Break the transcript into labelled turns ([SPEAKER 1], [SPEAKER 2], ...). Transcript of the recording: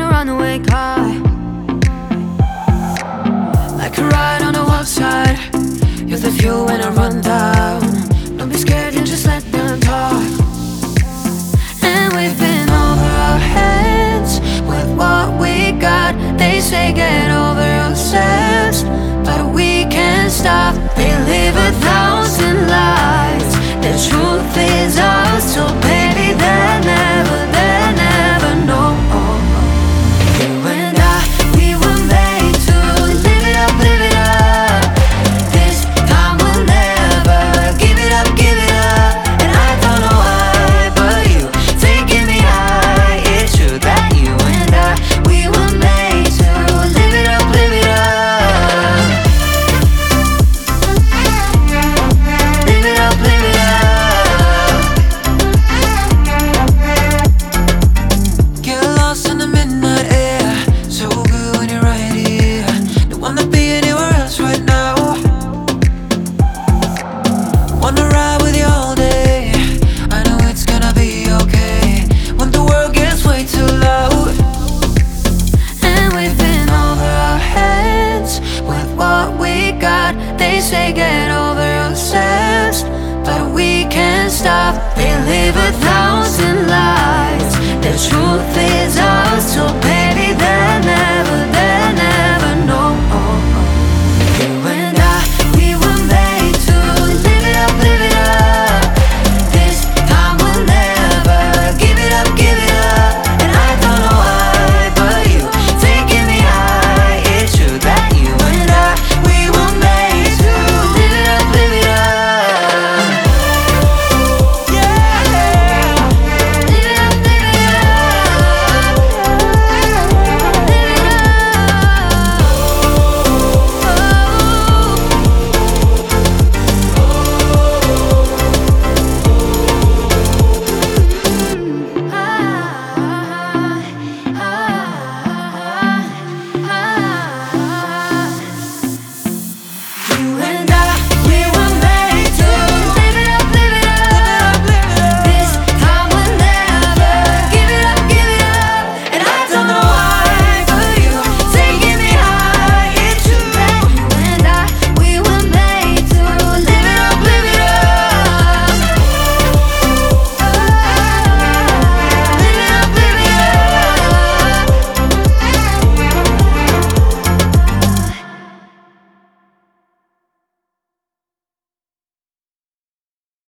[SPEAKER 1] a runaway car, like a ride on a wild side. You're the fuel when I run down. Don't be scared and just let them talk. And we've been over our heads with what we got. They say get over yourselves, but we can't stop. They live 1,000 lives. The truth is out, so baby they'll never know. You and I, we were made to live it up, live it up. This time we'll never give it up, give it up. And I don't know why, but you taking me high. It's true that you and I, we were made to live it up, live it up. Live it up, live it up. Get lost in the midnight air, so good when you're right here. Don't wanna be anywhere else right now. Wanna ride with you all day. I know it's gonna be okay when the world gets way too loud. And we've been over our heads with what we got. They say get over yourselves, but we can't stop. They live 1,000 lives. The truth is out, so